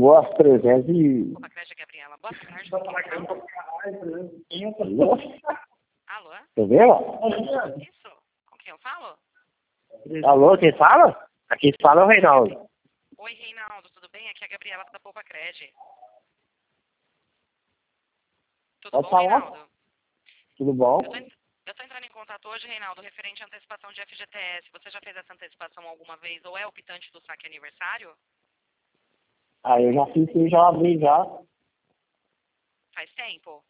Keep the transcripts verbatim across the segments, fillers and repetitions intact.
Nossa, trezentos e... Opa, Crédito Gabriela, boa tarde. Alô? Alô? Tá vendo? Isso? Com quem eu falo? Alô, quem fala? Aqui fala é o Reinaldo. Oi, Reinaldo, tudo bem? Aqui é a Gabriela da Poupa Crédito. Tudo Pode bom, falar? Reinaldo? Tudo bom? Eu tô, en- eu tô entrando em contato hoje, Reinaldo, referente à antecipação de F G T S. Você já fez essa antecipação alguma vez ou é optante do saque aniversário? Ah, eu já fiz isso, já abri já. Faz tempo?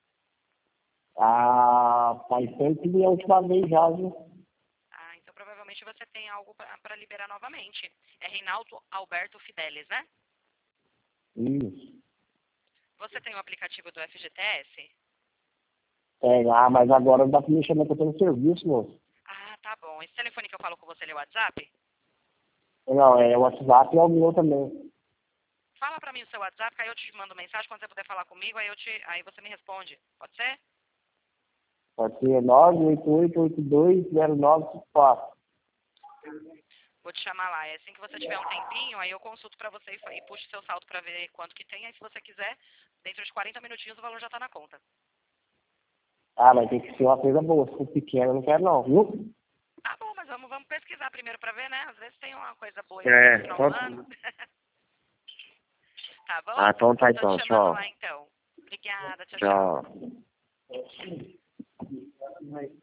Ah, faz tempo que a última vez já, viu? Ah, então provavelmente você tem algo para liberar novamente. É Reinaldo Alberto Fidelis, né? Isso. Você tem o aplicativo do F G T S? É, ah, mas agora não dá pra me chamar que eu tô no serviço, moço. Ah, tá bom. Esse telefone que eu falo com você, ele é o WhatsApp? Não, é o WhatsApp e é o meu também. Fala pra mim o seu WhatsApp, que aí eu te mando mensagem. Quando você puder falar comigo, aí, eu te, aí você me responde. Pode ser? Pode ser nove oito oito oito dois zero nove cinco quatro. Vou te chamar lá. É assim que você tiver um tempinho, aí eu consulto pra você e, fa- e puxo seu saldo pra ver quanto que tem. Aí se você quiser, dentro de quarenta minutinhos o valor já tá na conta. Ah, mas tem que ser uma coisa boa. Se for pequena, eu não quero não, viu? Tá bom, mas vamos, vamos pesquisar primeiro pra ver, né? Às vezes tem uma coisa boa aí É, no final só... do ano. Tá bom? Ah, então tá Eu tô então, te chamando tchau. lá então. Obrigada, tchau, tchau. Tchau.